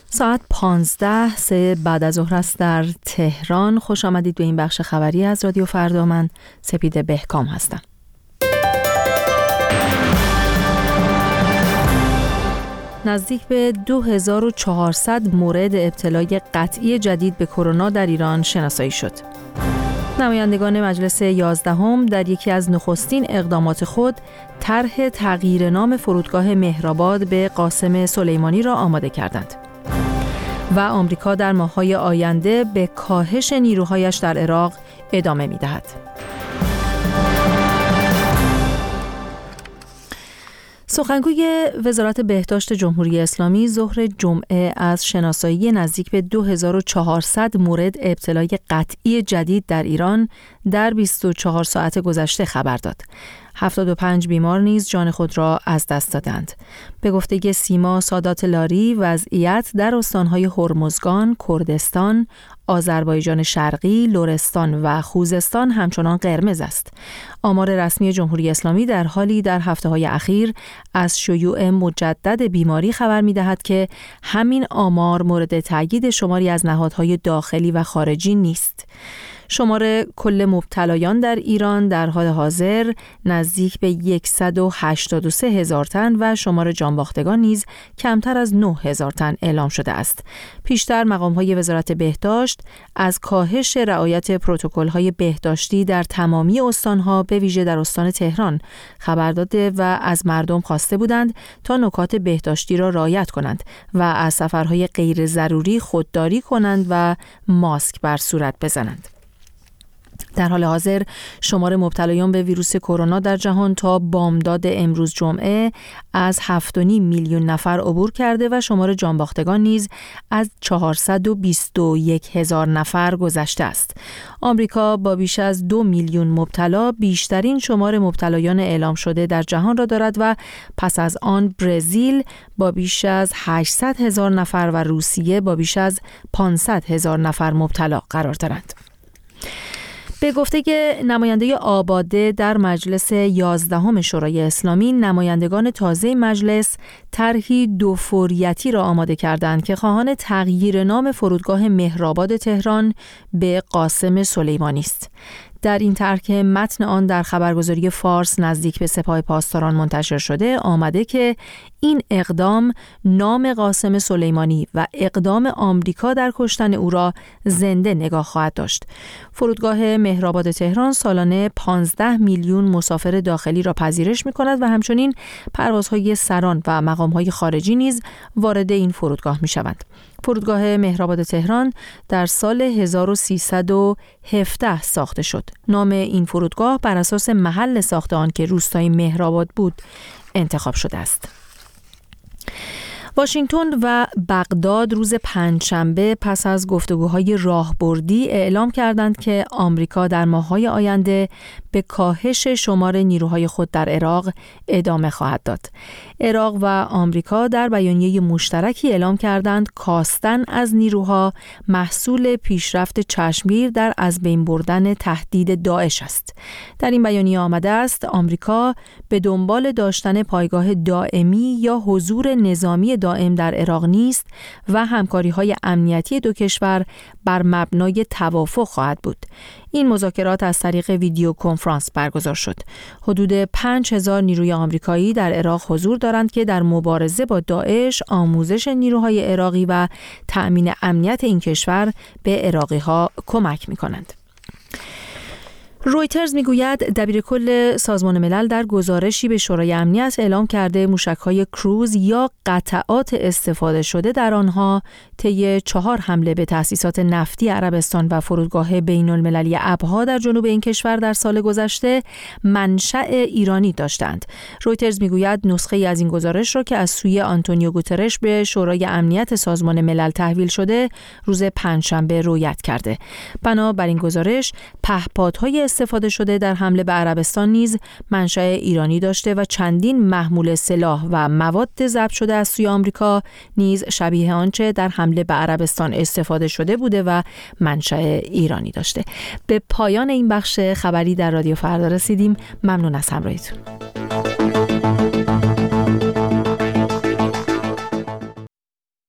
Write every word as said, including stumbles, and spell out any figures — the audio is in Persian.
ساعت پانزده سه بعد از ظهر است در تهران. خوش آمدید به این بخش خبری از رادیو فردا. من سپیده بهکام هستم. نزدیک به دو هزار و چهارصد مورد ابتلای قطعی جدید به کرونا در ایران شناسایی شد. نمایندگان مجلس یازدهم در یکی از نخستین اقدامات خود طرح تغییر نام فرودگاه مهرآباد به قاسم سلیمانی را آماده کردند. و آمریکا در ماه‌های آینده به کاهش نیروهایش در عراق ادامه می‌دهد. سخنگوی وزارت بهداشت جمهوری اسلامی ظهر جمعه از شناسایی نزدیک به دو هزار و چهارصد مورد ابتلای قطعی جدید در ایران در بیست و چهار ساعت گذشته خبر داد. هفتاد و پنج بیمار نیز جان خود را از دست دادند. به گفته سیما سادات لاری، وضعیت در استانهای هرمزگان، کردستان، آذربایجان شرقی، لرستان و خوزستان همچنان قرمز است. آمار رسمی جمهوری اسلامی در حالی در هفته‌های اخیر از شیوع مجدد بیماری خبر می‌دهد که همین آمار مورد تأیید شماری از نهادهای داخلی و خارجی نیست. شمار کل مبتلایان در ایران در حال حاضر نزدیک به صد و هشتاد و سه هزار تن و شمار جانباختگان نیز کمتر از نه هزار تن اعلام شده است. پیشتر مقام‌های وزارت بهداشت از کاهش رعایت پروتکل‌های بهداشتی در تمامی استان‌ها به ویژه در استان تهران خبر داده و از مردم خواسته بودند تا نکات بهداشتی را رعایت کنند و از سفرهای غیر ضروری خودداری کنند و ماسک بر صورت بزنند. در حال حاضر شمار مبتلایان به ویروس کرونا در جهان تا بامداد امروز جمعه از هفت و نیم میلیون نفر عبور کرده و شمار جانباختگان نیز از چهارصد و بیست و یک هزار نفر گذشته است. آمریکا با بیش از دو میلیون مبتلا بیشترین شمار مبتلایان اعلام شده در جهان را دارد و پس از آن برزیل با بیش از هشتصد هزار نفر و روسیه با بیش از پانصد هزار نفر مبتلا قرار دارند. به گفته نماینده آباده در مجلس یازدهم شورای اسلامی، نمایندگان تازه مجلس طرحی دو فوریتی را آماده کردند که خواهان تغییر نام فرودگاه مهرآباد تهران به قاسم سلیمانی است. در این طرح که متن آن در خبرگزاری فارس نزدیک به سپاه پاسداران منتشر شده آمده که این اقدام نام قاسم سلیمانی و اقدام آمریکا در کشتن او را زنده نگاه خواهد داشت. فرودگاه مهرآباد تهران سالانه پانزده میلیون مسافر داخلی را پذیرش می‌کند و همچنین پروازهای سران و مقام‌های خارجی نیز وارد این فرودگاه می‌شوند. فرودگاه مهرآباد تهران در سال هزار و سیصد و هفده ساخته شد. نام این فرودگاه بر اساس محل ساخت آن که روستای مهرآباد بود انتخاب شده است. واشنگتن و بغداد روز پنجشنبه پس از گفتگوهای راهبردی اعلام کردند که آمریکا در ماه‌های آینده به کاهش شمار نیروهای خود در عراق ادامه خواهد داد. عراق و آمریکا در بیانیه مشترکی اعلام کردند کاستن از نیروها محصول پیشرفت چشمگیر در از بین بردن تهدید داعش است. در این بیانیه آمده است آمریکا به دنبال داشتن پایگاه دائمی یا حضور نظامی دائم در عراق نیست و همکاری‌های امنیتی دو کشور بر مبنای توافق خواهد بود. این مذاکرات از طریق ویدیو کنفرانس برگزار شد. حدود پنج هزار نیروی آمریکایی در عراق حضور دارند که در مبارزه با داعش، آموزش نیروهای عراقی و تأمین امنیت این کشور به عراقی‌ها کمک می‌کنند. رویترز میگوید دبیرکل سازمان ملل در گزارشی به شورای امنیت اعلام کرده موشک‌های کروز یا قطعات استفاده شده در آنها طی چهار حمله به تأسیسات نفتی عربستان و فرودگاه بین‌المللی ابها در جنوب این کشور در سال گذشته منشأ ایرانی داشتند. رویترز میگوید نسخه‌ای از این گزارش را که از سوی آنتونیو گوترش به شورای امنیت سازمان ملل تحویل شده روز پنجشنبه رویت کرده. بنابر این گزارش پهپادهای استفاده شده در حمله به عربستان نیز منشأ ایرانی داشته و چندین محمول سلاح و مواد ضبط شده از سوی آمریکا نیز شبیه آنچه در حمله به عربستان استفاده شده بوده و منشأ ایرانی داشته. به پایان این بخش خبری در رادیو فردا رسیدیم. ممنون از همراهیتون.